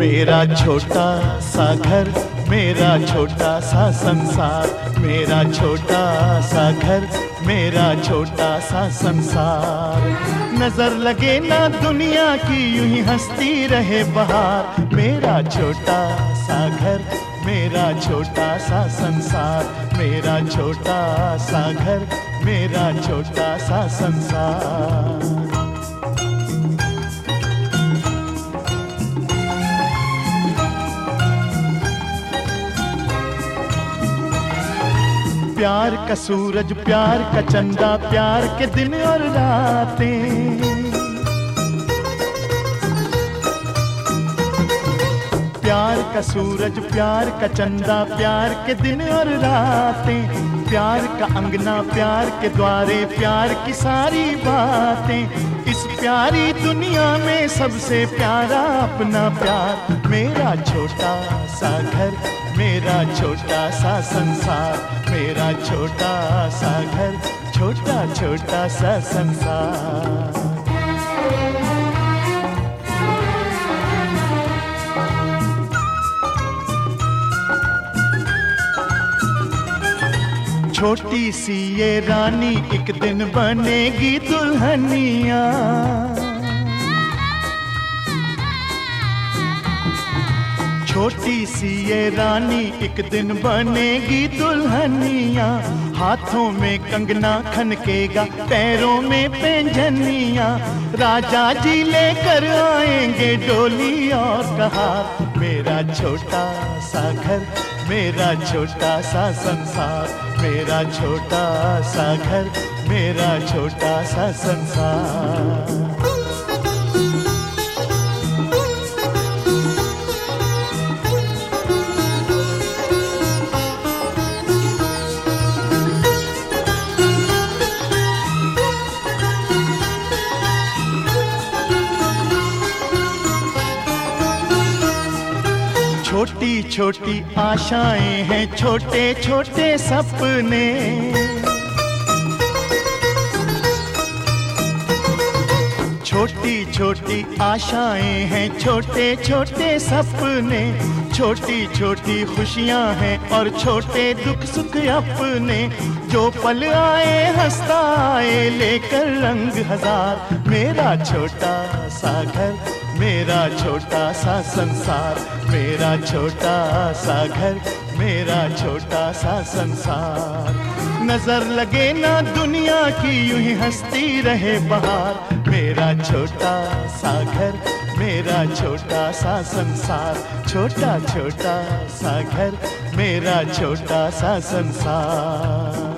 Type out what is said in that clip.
मेरा छोटा सा घर, मेरा छोटा सा संसार, मेरा छोटा सा घर, मेरा छोटा सा संसार। नजर लगे ना दुनिया की, यूं ही हंसती रहे बहार। मेरा छोटा सा घर, मेरा छोटा सा संसार, मेरा छोटा सा घर, मेरा छोटा सा संसार। प्यार का सूरज, प्यार का चंदा, प्यार के दिन और रातें। प्यार का सूरज, प्यार का चंदा, प्यार के दिन और रातें। प्यार का अंगना, प्यार के द्वारे, प्यार की सारी बातें। इस प्यारी दुनिया में सबसे प्यारा अपना प्यार। मेरा छोटा सा घर, मेरा छोटा सा संसार, मेरा छोटा सा घर, छोटा छोटा सा संसार। छोटी सी ये रानी एक दिन बनेगी दुल्हनिया। छोटी सी ये रानी एक दिन बनेगी दुल्हनिया। हाथों में कंगना खनकेगा, पैरों में पैंजनिया। राजा जी लेकर आएंगे डोली और कहार। मेरा छोटा सा घर, मेरा छोटा सा संसार, मेरा छोटा सा घर, मेरा छोटा सा संसार। छोटी छोटी आशाएं हैं, छोटे छोटे सपने। छोटी छोटी आशाएं हैं, छोटे छोटे सपने। छोटी छोटी खुशियां हैं और छोटे दुख सुख अपने। जो पल आए हंसता आए लेकर रंग हजार। मेरा छोटा सा घर, मेरा छोटा सा संसार, मेरा छोटा सा घर, मेरा छोटा सा संसार। नजर लगे ना दुनिया की, यूं ही हंसती रहे बहार। मेरा छोटा सा घर, मेरा छोटा सा संसार, छोटा छोटा सा घर, मेरा छोटा सा संसार।